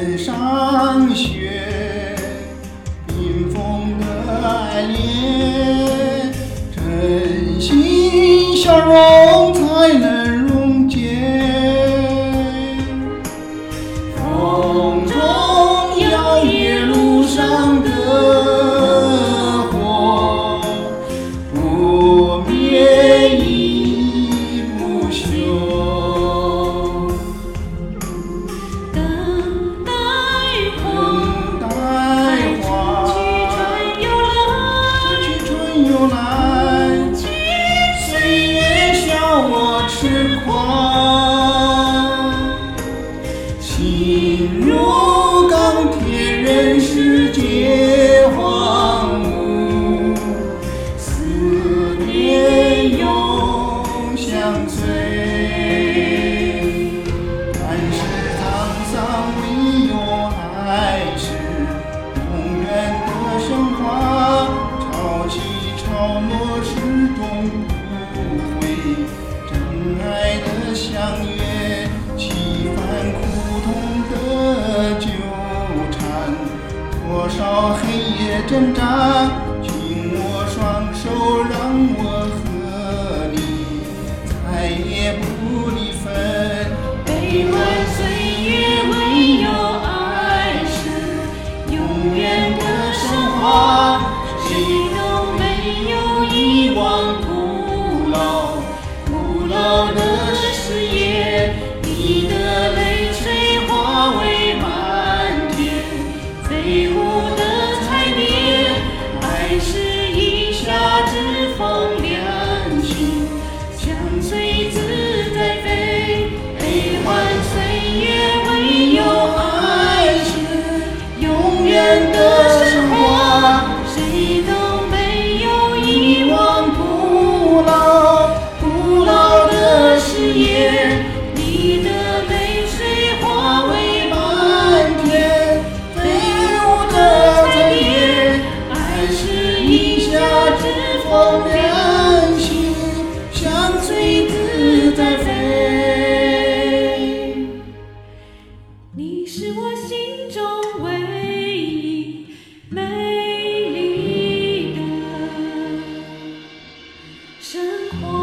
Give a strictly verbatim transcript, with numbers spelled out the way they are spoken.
脸上雪，冰封的爱恋，真心笑容才能溶解。风中摇曳路上的火，不灭亦不休。 等待花， 等待花，去春又来，岁月笑我痴狂。心如钢铁，任世界荒芜，思念永相随。万世沧桑，唯有爱是永远的神话。潮起潮落，始终不悔。真爱的相约，几番苦痛的纠缠，多少黑夜挣扎，紧握双手，让我和你再也不离分。 悲欢岁月，唯有爱是永远的神话。谁都没有遗忘古老古老的誓言。你的泪水化为漫天飞舞的彩蝶，爱是一夏之风凉心，相随自在飞。悲欢岁月，唯有爱是永远的神话。谁都没有遗忘古老古老的誓言。你的泪水化为漫天飞舞的彩蝶，爱是一夏之风凉心，相随自在飞。你是我心中唯一美丽的神话。